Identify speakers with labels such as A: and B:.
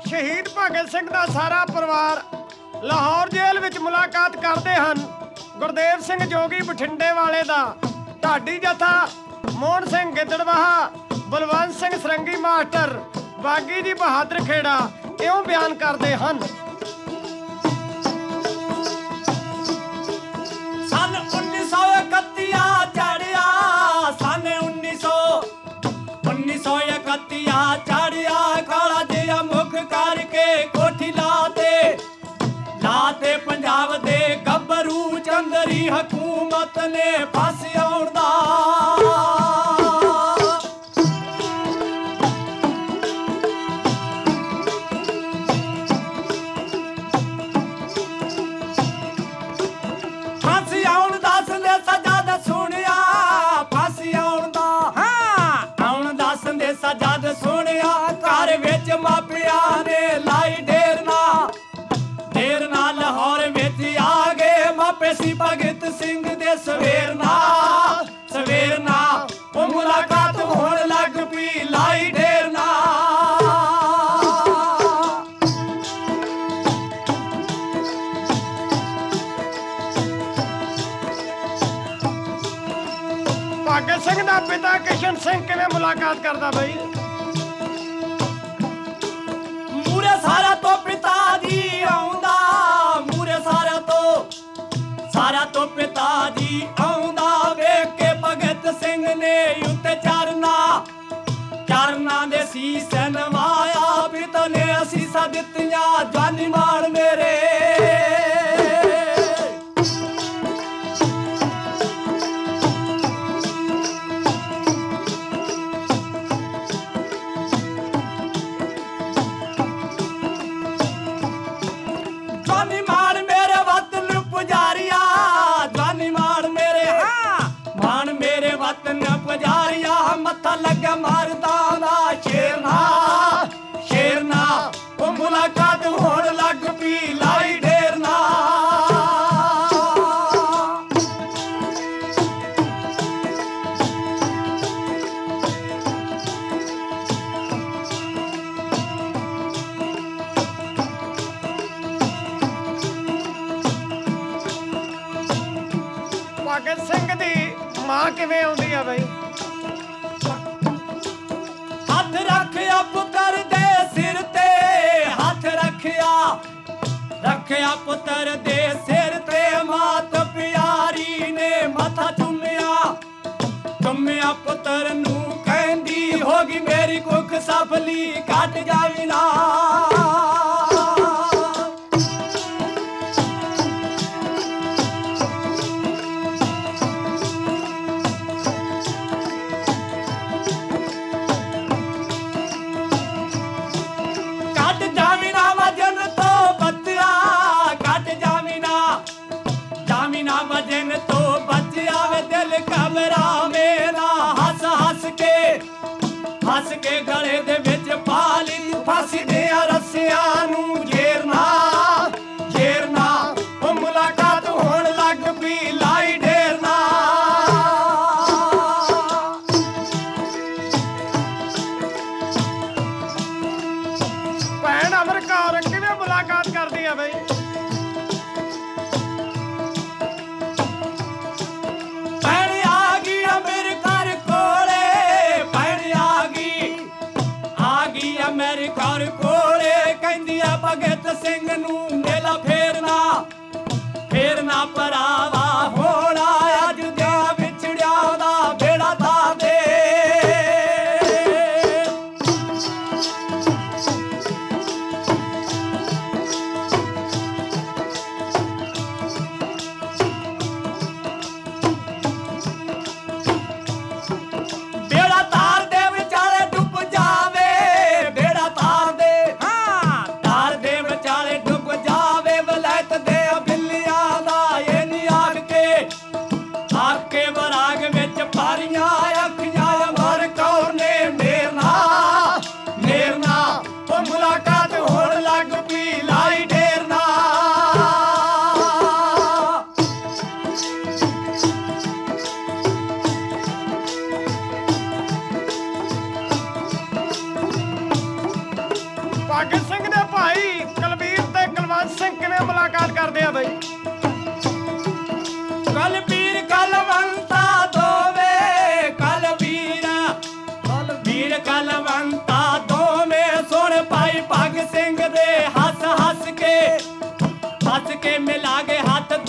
A: ਸ਼ਹੀਦ ਭਗਤ ਸਿੰਘ ਦਾ ਸਾਰਾ ਪਰਿਵਾਰ ਲਾਹੌਰ ਜੇਲ੍ਹ ਵਿੱਚ ਮੁਲਾਕਾਤ ਕਰਦੇ ਹਨ। ਗੁਰਦੇਵ ਸਿੰਘ ਜੋਗੀ ਬਠਿੰਡੇ ਵਾਲੇ ਦਾ, ਢਾਡੀ ਜਥਾ ਮੋਹਨ ਸਿੰਘ ਗਿੱਦੜਵਾਹਾ, ਬਲਵੰਤ ਸਿੰਘ ਸਰੰਗੀ ਮਾਸਟਰ, ਬਾਗੀ ਜੀ ਬਹਾਦਰ ਖੇੜਾ ਇਉਂ ਬਿਆਨ ਕਰਦੇ ਹਨ।
B: ਸਨ 1931 ਚੜਿਆ, ਸਨ 1931 ਚੜਿਆ, ਕਾਲਾ ਜਿਹਾ ਮੁਖ ਕਰਕੇ ਕੋਠੀ ਲਾਤੇ ਪੰਜਾਬ ਦੇ ਗੱਭਰੂ ਚੰਦਰੀ ਹਕੂਮਤ ਨੇ ਫਸ ਆਉਣ ਦਾ। ਫਾਂਸੀ ਆਉਣ ਦਾ ਸੰਦੇਸ਼ਾ ਜਦ ਸੁਣਿਆ, ਫਾਂਸੀ ਆਉਣ ਦਾ ਆਉਣ ਦਾ ਸੰਦੇਸ਼ਾ ਜਦ ਸੁਣਿਆ, ਘਰ ਵਿੱਚ ਮਾਪਿਆਂ ਨੇ ਲਾਈ ਢੇਰ ਨਾ ਲਾਹੌਰ ਵਿੱਚ ਆ ਗਏ ਮਾਪੇ ਸੀ ਭਗਤ ਸਿੰਘ ਦੇ ਸਵੇਰ ਨਾ ਉਹ ਮੁਲਾਕਾਤ ਹੋਣ ਲੱਗ ਪਈ ਲਾਈ ਢੇਰ ਨਾ।
A: ਭਗਤ ਸਿੰਘ ਦਾ ਪਿਤਾ ਕਿਸ਼ਨ ਸਿੰਘ ਕਿਵੇਂ ਮੁਲਾਕਾਤ ਕਰਦਾ ਬਈ?
B: ਮੂਰੇ ਸਾਰਿਆਂ ਤੋਂ ਪਿਤਾ ਜੀ ਆਉਂਦਾ, ਮੂਰੇ ਸਾਰਿਆਂ ਤੋਂ ਪਿਤਾ ਜੀ ਆਉਂਦਾ, ਵੇਖ ਕੇ ਭਗਤ ਸਿੰਘ ਨੇ ਉੱਤੇ ਚਰਨਾਂ ਦੇ ਸੀਸ ਨਵਾਇਆ, ਪਿਤਾ ਨੇ ਅਸੀਸਾਂ ਦਿੱਤੀਆਂ ਜਾਨੀ ਮਾਣ ਮੇਰੇ। ਜਾਨੀ ਮਾਣ ਮੇਰੇ ਵਤਨ ਪੁਜਾਰੀਆ, ਜਾਨੀ ਮਾਣ ਮੇਰੇ ਵਤਨ ਪੁਜਾਰੀਆ, ਮੱਥਾ ਲੱਗਾ ਮਾਰਦਾ ਦਾ ਸ਼ੇਰਨਾ ਉਹ ਮੁਲਾਕਾਤ ਹੋਣ ਲੱਗ ਪਈ ਲਾਈ ਢੇਰ ਨਾ।
A: ਭਗਤ ਸਿੰਘ ਦੀ ਮਾਂ ਕਿਵੇਂ ਆਉਂਦੀ ਆ ਬਈ?
B: ਹੱਥ ਰੱਖਿਆ ਪੁੱਤਰ ਦੇ ਸਿਰ ਤੇ, ਹੱਥ ਰੱਖਿਆ ਪੁੱਤਰ ਦੇ ਸਿਰ ਤੇ, ਮਾਤ ਪਿਆਰੀ ਨੇ ਮੱਥਾ ਚੁੰਮਿਆ ਪੁੱਤਰ ਨੂੰ, ਕਹਿੰਦੀ ਹੋਗੀ ਮੇਰੀ ਕੁੱਖ ਸਫਲੀ ਕੱਟ ਜਾਵੀ ਨਾ। ਵਜਨ ਤੋਂ ਬਚ ਆਵੇ ਦਿਲ ਕਬਰਾ ਮੇਰਾ, ਹੱਸ ਕੇ ਗਲੇ ਦੇ ਵਿੱਚ ਪਾ ਲਈ ਫਾਂਸੀ ਦੇ ਰੱਸਿਆਂ ਨੂੰ ਘੇਰਨਾ ਉਹ ਮੁਲਾਕਾਤ ਹੋਣ ਲੱਗ ਪਈ ਲਾਈ ਢੇਰ ਨਾ।
A: ਭੈਣ ਅਮਰ ਕੌਰ ਕਿਵੇਂ ਮੁਲਾਕਾਤ ਕਰਦੀ ਆ ਬਈ?
B: ਮੇਰੇ ਘਰ ਕੋਲੇ ਕਹਿੰਦੀ ਆ ਭਗਤ ਸਿੰਘ ਨੂੰ ਮੇਲਾ ਫੇਰਨਾ ਭਰਾਵਾ ਹੋਣਾ, ਅੱਜ ਦਾ ਵਿਛੜਿਆ ਦਾ ਬੇੜਾ ਤਾਰ ਦੇ। ਬੇੜਾ ਤਾਰ ਦੇ ਵਿਚਾਲੇ ਡੁੱਬ ਜਾਵੇ, ਬੇੜਾ ਤਾਰ ਦੇ ਵਿਚਾਲੇ ਡੁੱਬ ਜਾਵੇ, ਵਲੈਤ ਦੇ ਬਿੱਲੀਆਂ ਦਾ ਇਹ ਨਹੀਂ ਆਖ ਕੇ ਬਰਾਗ ਵਿੱਚ ਪਾਰੀਆਂ ਅੱਖੀਆਂ ਅਮਰ ਕੌਰ ਨੇ ਮੇਰਨਾ ਉਹ ਮੁਲਾਕਾਤ ਹੋਣ ਲੱਗ ਪਈ ਲਾਈ ਢੇਰ ਨਾ।
A: ਭਗਤ ਸਿੰਘ ਦੇ ਭਾਈ ਕੁਲਬੀਰ ਤੇ ਕੁਲਵੰਤ ਸਿੰਘ ਕਿਵੇਂ ਮੁਲਾਕਾਤ ਕਰਦੇ ਆ ਬਈ?
B: ਕੁਲਬੀਰ ਕਲਵੰਤਾ ਦੋਵੇਂ ਕੁਲਬੀਰ ਕਲਵੰਤਾ ਦੋਵੇਂ ਸੁਣ ਭਾਈ ਭਗਤ ਸਿੰਘ ਦੇ ਹੱਸ ਕੇ ਮਿਲਾ ਕੇ ਹੱਥ